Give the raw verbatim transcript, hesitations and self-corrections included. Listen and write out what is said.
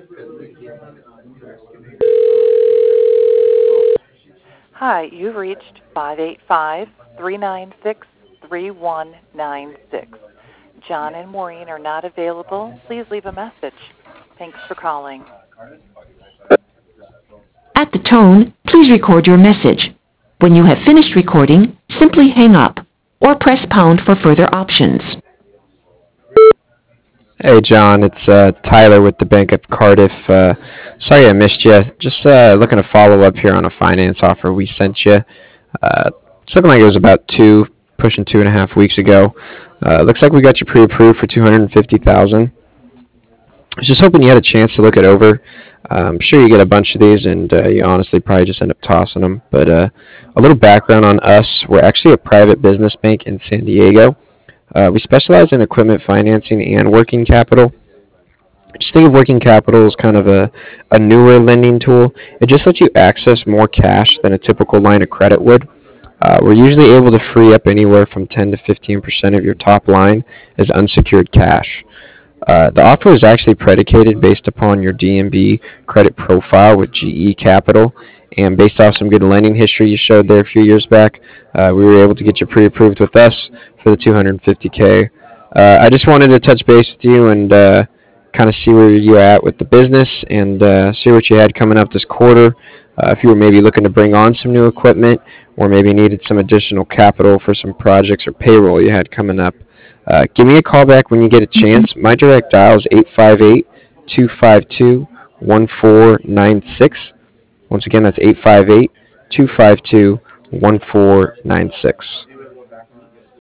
Hi, you've reached five eight five, three nine six, three one nine six. John and Maureen are not available. Please leave a message. Thanks for calling. At the tone, please record your message. When you have finished recording, simply hang up or press pound for further options. Hey, John, it's uh, Tyler with the Bank of Cardiff. Uh, sorry I missed you. Just uh, looking to follow up here on a finance offer we sent you. Uh, it's looking like it was about two, pushing two and a half weeks ago. Uh, looks like we got you pre-approved for two hundred fifty thousand dollars. I was just hoping you had a chance to look it over. Uh, I'm sure you get a bunch of these, and uh, you honestly probably just end up tossing them. But uh, a little background on us: we're actually a private business bank in San Diego. Uh, we specialize in equipment financing and working capital. Just think of working capital as kind of a, a newer lending tool. It just lets you access more cash than a typical line of credit would. Uh, we're usually able to free up anywhere from ten to fifteen percent of your top line as unsecured cash. Uh, the offer was actually predicated based upon your D N B credit profile with G E Capital, and based off some good lending history you showed there a few years back, uh, we were able to get you pre-approved with us for the two hundred fifty K. Uh, I just wanted to touch base with you and uh, kind of see where you're at with the business and uh, see what you had coming up this quarter. Uh, if you were maybe looking to bring on some new equipment or maybe needed some additional capital for some projects or payroll you had coming up. Uh, give me a call back when you get a chance. My direct dial is eight five eight, two five two, one four nine six. Once again, that's eight five eight, two five two, one four nine six.